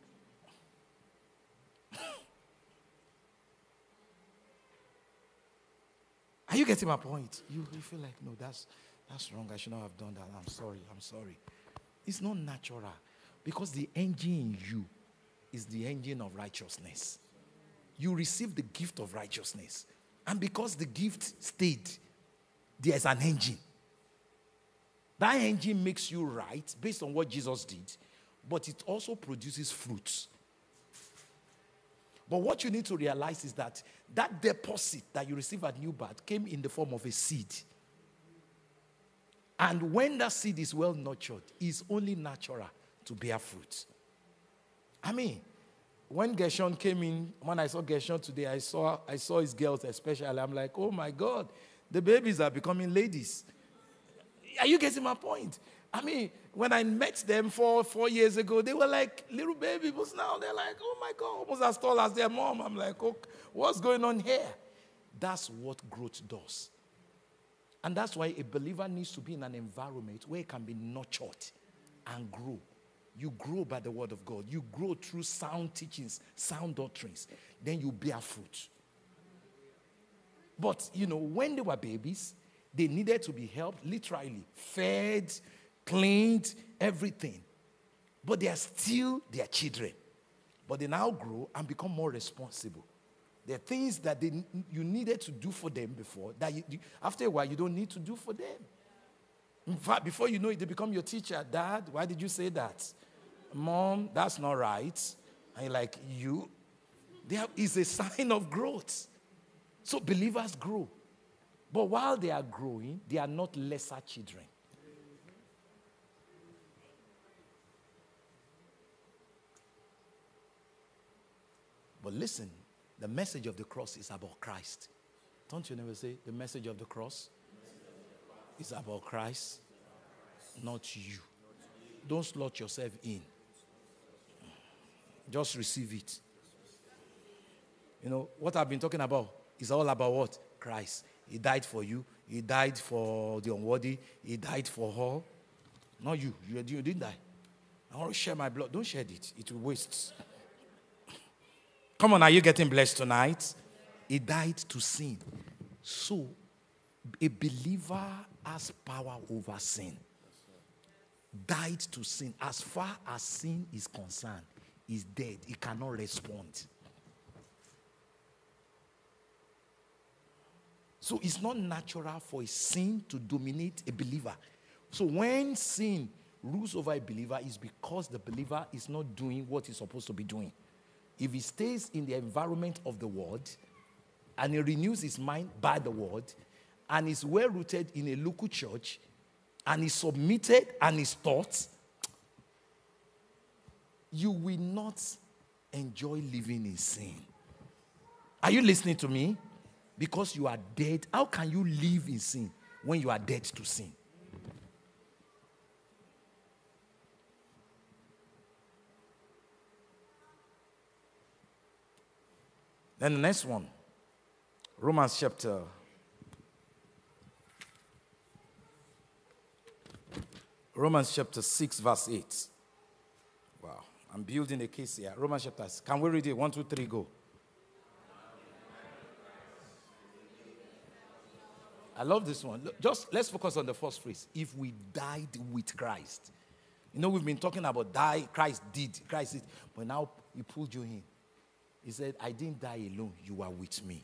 Speaker 2: Are you getting my point? You, you feel like, no, that's, that's wrong. I should not have done that. I'm sorry. I'm sorry. It's not natural. Because the engine in you is the engine of righteousness. You receive the gift of righteousness. And because the gift stayed, there's an engine. That engine makes you right based on what Jesus did. But it also produces fruits. But what you need to realize is that that deposit that you receive at new birth came in the form of a seed. And when that seed is well nurtured, it's only natural to bear fruit. I mean, when Gershon came in, when I saw Gershon today, I saw, I saw his girls especially. I'm like, oh my God, the babies are becoming ladies. Are you getting my point? I mean, when I met them four, four years ago, they were like little babies. But now they're like, oh my God, almost as tall as their mom. I'm like, oh, what's going on here? That's what growth does. And that's why a believer needs to be in an environment where it can be nurtured and grow. You grow by the word of God. You grow through sound teachings, sound doctrines. Then you bear fruit. But, you know, when they were babies, they needed to be helped, literally, fed, cleaned, everything. But they are still their children. But they now grow and become more responsible. There are things that they, you needed to do for them before, that you, after a while you don't need to do for them. In fact, before you know it, they become your teacher. Dad, why did you say that? Mom, that's not right. And you're like, you? There is a sign of growth. So believers grow. But while they are growing, they are not lesser children. But listen, the message of the cross is about Christ. Don't you never say, the message of the cross is about Christ, not you. Don't slot yourself in. Just receive it. You know, what I've been talking about is all about what? Christ. He died for you. He died for the unworthy. He died for all. Not you. You, you didn't die. I want to share my blood. Don't share it. It will waste. Come on, are you getting blessed tonight? He died to sin. So, a believer has power over sin. Died to sin. As far as sin is concerned, is dead. He cannot respond. So it's not natural for a sin to dominate a believer. So when sin rules over a believer, it's because the believer is not doing what he's supposed to be doing. If he stays in the environment of the word, and he renews his mind by the word, and is well rooted in a local church, and is submitted and is taught, you will not enjoy living in sin. Are you listening to me? Because you are dead. How can you live in sin when you are dead to sin? Then the next one, Romans chapter Romans chapter six, verse eight. Wow. I'm building a case here. Romans chapter. Can we read it? One, two, three, go. I love this one. Look, just let's focus on the first phrase. If we died with Christ. You know, we've been talking about die, Christ did, Christ did. But now he pulled you in. He said, I didn't die alone. You are with me.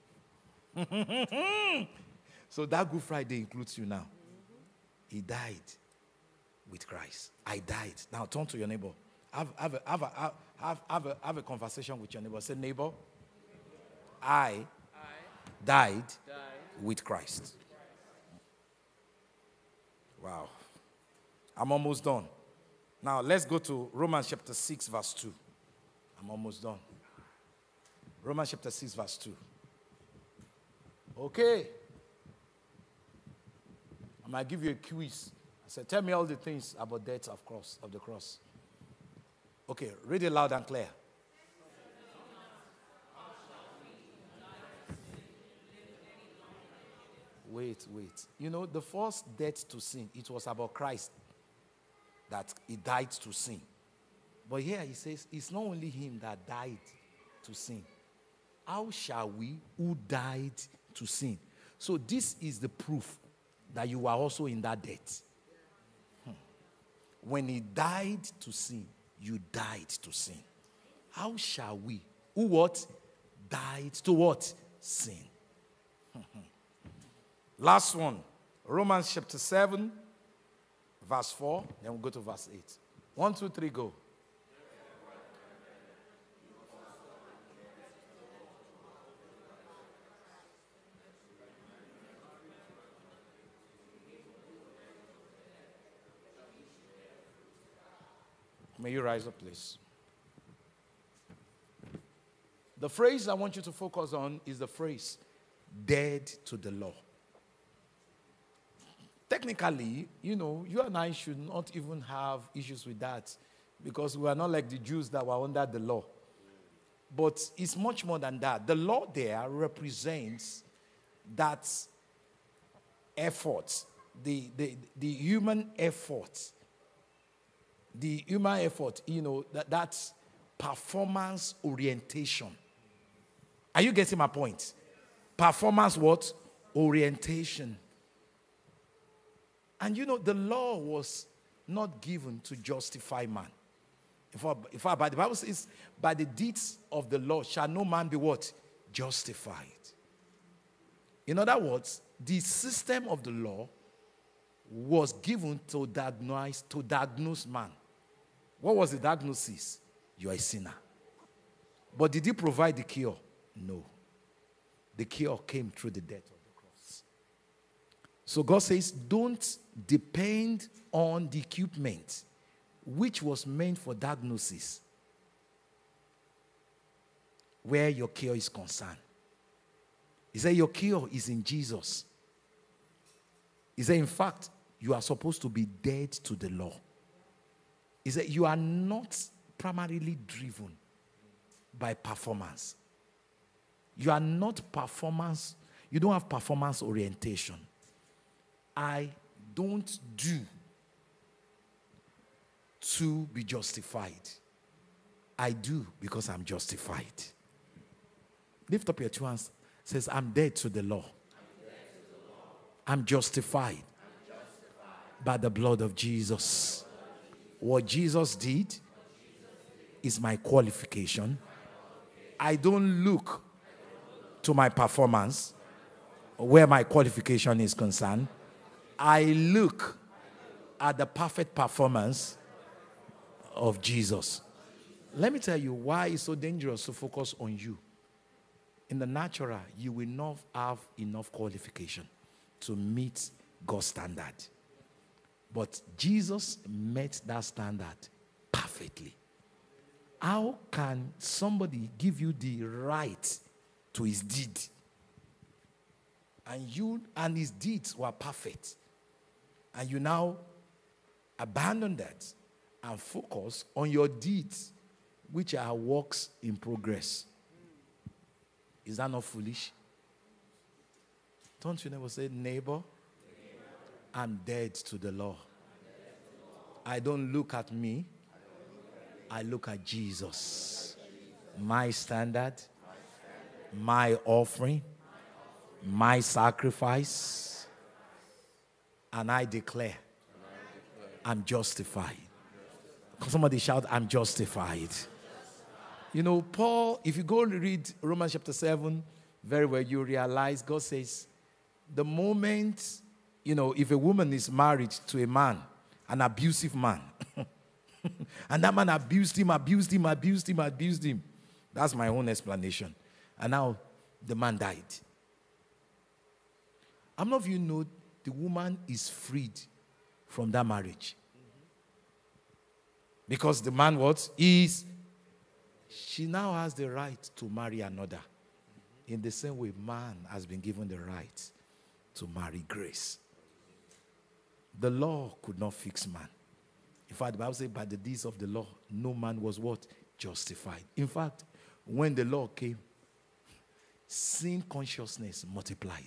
Speaker 2: So that Good Friday includes you now. He died with Christ. I died. Now turn to your neighbor. Have, have, a, have, a, have, have, a, have a conversation with your neighbor. Say, neighbor, I, I died, died with Christ. Wow. I'm almost done. Now let's go to Romans chapter six, verse two. I'm almost done. Romans chapter six, verse two. Okay. I might give you a quiz. I said, tell me all the things about death of cross of the cross. Okay, read it loud and clear. Wait, wait. You know, the first death to sin, it was about Christ, that he died to sin. But here he says, it's not only him that died to sin. How shall we who died to sin? So this is the proof that you are also in that death. Hmm. When he died to sin, you died to sin. How shall we who what? Died to what? Sin. Last one. Romans chapter seven, verse four. Then we'll go to verse eight. One, two, three, go. May you rise up, please. The phrase I want you to focus on is the phrase, dead to the law. Technically, you know, you and I should not even have issues with that because we are not like the Jews that were under the law. But it's much more than that. The law there represents that effort, the, the, the human effort. The human effort, you know, that, that's performance orientation. Are you getting my point? Performance what? Orientation. And you know, the law was not given to justify man. In fact, in fact, by the Bible says, by the deeds of the law shall no man be what? Justified. In other words, the system of the law was given to diagnose, to diagnose man. What was the diagnosis? You are a sinner. But did he provide the cure? No. The cure came through the death of the cross. So God says, don't depend on the equipment which was meant for diagnosis where your cure is concerned. He said your cure is in Jesus. He said, in fact, you are supposed to be dead to the law. He said, you are not primarily driven by performance. You are not performance, you don't have performance orientation. I don't do to be justified. I do because I'm justified. Lift up your two hands. Says, I'm dead to the law. I'm justified, I'm justified by the blood of Jesus. What Jesus did is my qualification. I don't look to my performance where my qualification is concerned. I look at the perfect performance of Jesus. Let me tell you why it's so dangerous to focus on you. In the natural, you will not have enough qualification to meet God's standard. But Jesus met that standard perfectly. How can somebody give you the right to his deed? And you and his deeds were perfect. And you now abandon that and focus on your deeds, which are works in progress. Is that not foolish? Don't you never say, neighbor, I'm dead to the law. I don't look at me I look at Jesus, my standard, my offering, my sacrifice, and I declare I'm justified. Somebody shout, I'm justified. You know, Paul, if you go read Romans chapter seven very well, you realize God says, the moment, you know, if a woman is married to a man, an abusive man, and that man abused him, abused him, abused him, abused him. That's my own explanation. And now the man died. How many of you know the woman is freed from that marriage? Because the man what? Is, she now has the right to marry another. In the same way, man has been given the right to marry grace. The law could not fix man. In fact, the Bible says, by the deeds of the law, no man was what? Justified. In fact, when the law came, sin consciousness multiplied.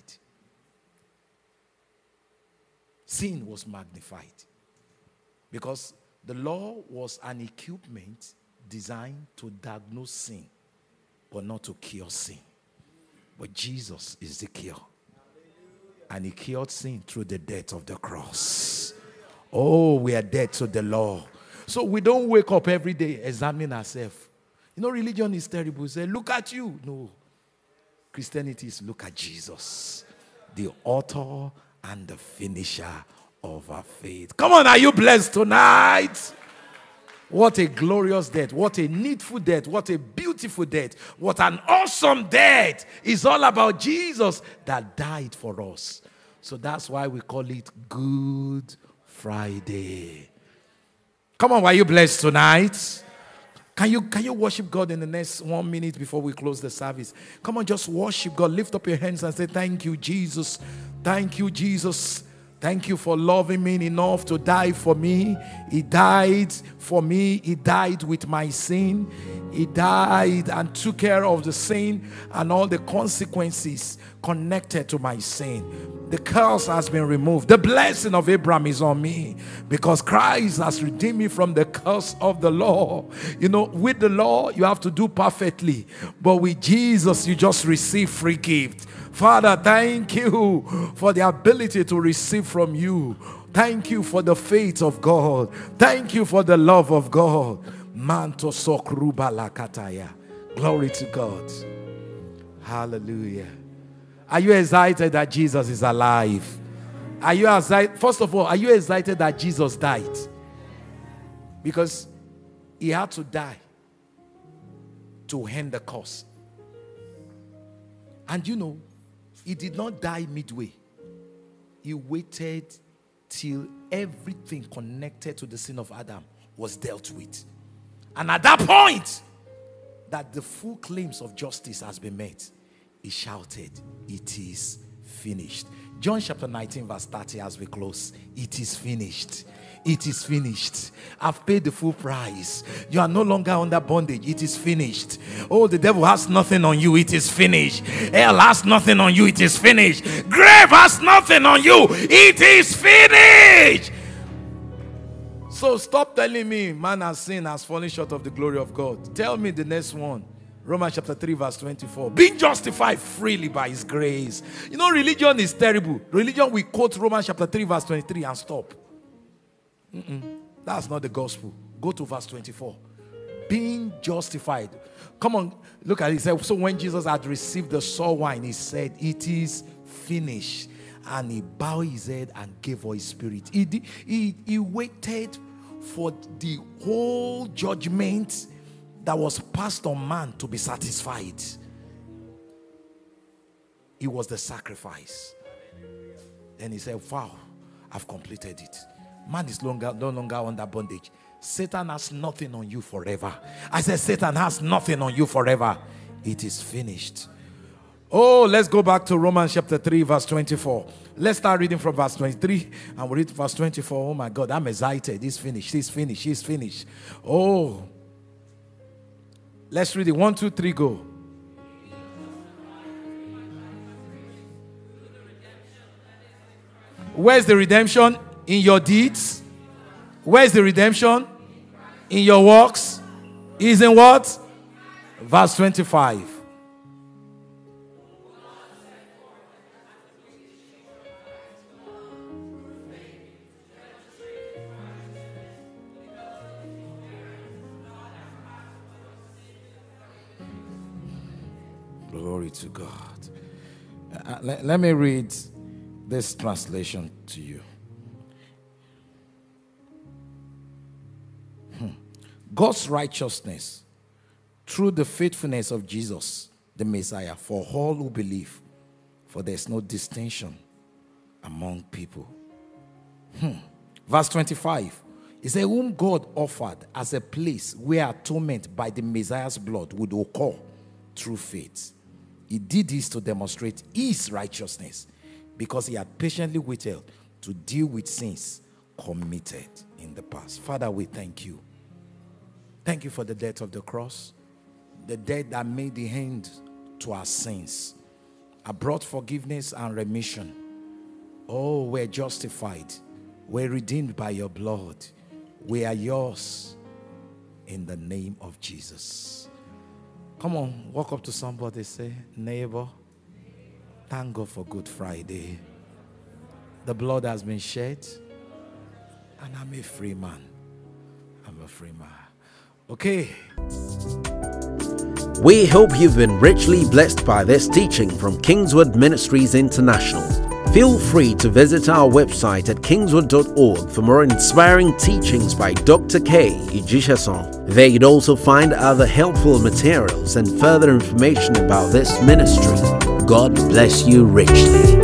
Speaker 2: Sin was magnified. Because the law was an equipment designed to diagnose sin, but not to cure sin. But Jesus is the cure. And he cured sin through the death of the cross. Oh, we are dead to the law. So we don't wake up every day, examine ourselves. You know, religion is terrible. Say, look at you. No. Christianity is look at Jesus, the author and the finisher of our faith. Come on, are you blessed tonight? What a glorious death. What a needful death. What a beautiful death. What an awesome death. It's all about Jesus that died for us. So that's why we call it Good Friday. Come on, are you blessed tonight? Can you, can you worship God in the next one minute before we close the service? Come on, just worship God. Lift up your hands and say, thank you, Jesus. Thank you, Jesus. Thank you for loving me enough to die for me. He died for me. He died with my sin. He died and took care of the sin and all the consequences connected to my sin. The curse has been removed. The blessing of Abraham is on me because Christ has redeemed me from the curse of the law. You know, with the law, you have to do perfectly. But with Jesus, you just receive free gift. Father, thank you for the ability to receive from you. Thank you for the faith of God. Thank you for the love of God. Manto sokruba lakataya. Glory to God. Hallelujah. Are you excited that Jesus is alive? Are you excited? First of all, are you excited that Jesus died? Because he had to die to end the curse. And you know, he did not die midway. He waited till everything connected to the sin of Adam was dealt with. And at that point, that the full claims of justice has been met, he shouted, it is finished. John chapter nineteen verse thirty as we close. It is finished. It is finished. I've paid the full price. You are no longer under bondage. It is finished. Oh, the devil has nothing on you. It is finished. Hell has nothing on you. It is finished. Grave has nothing on you. It is finished. So stop telling me man has sinned, has fallen short of the glory of God. Tell me the next one. Romans chapter three verse twenty-four. Being justified freely by his grace. You know, religion is terrible. Religion, we quote Romans chapter three verse twenty-three and stop. Mm-mm. That's not the gospel. Go to verse twenty-four. Being justified. Come on, look at it. He said, so when Jesus had received the sour wine, he said, it is finished. And he bowed his head and gave us his spirit. He, did, he, he waited for the whole judgment that was passed on man to be satisfied. It was the sacrifice. Then he said, wow, I've completed it. Man is longer, no longer under bondage. Satan has nothing on you forever. I said Satan has nothing on you forever. It is finished. Oh, let's go back to Romans chapter three verse twenty-four. Let's start reading from verse twenty-three and we read verse twenty-four. Oh my God, I'm excited. It's finished. It's finished. It's finished. Oh, let's read it. One, two, three, go. Where's the redemption? In your deeds. Where's the redemption? In your works. is in what? Verse twenty-five. Glory to God. Uh, let, let me read this translation to you. Hmm. God's righteousness through the faithfulness of Jesus, the Messiah, for all who believe, for there's no distinction among people. Hmm. Verse twenty-five. He said, whom God offered as a place where atonement by the Messiah's blood would occur through faith. He did this to demonstrate his righteousness because he had patiently waited to deal with sins committed in the past. Father, we thank you. Thank you for the death of the cross, the death that made the end to our sins. I brought forgiveness and remission. Oh, we're justified. We're redeemed by your blood. We are yours in the name of Jesus. Come on, walk up to somebody, say, neighbor, thank God for Good Friday. The blood has been shed, and I'm a free man. I'm a free man. Okay.
Speaker 1: We hope you've been richly blessed by this teaching from Kingswood Ministries International. Feel free to visit our website at kingswood dot org for more inspiring teachings by Doctor K. Ijishason. There you'd also find other helpful materials and further information about this ministry. God bless you richly.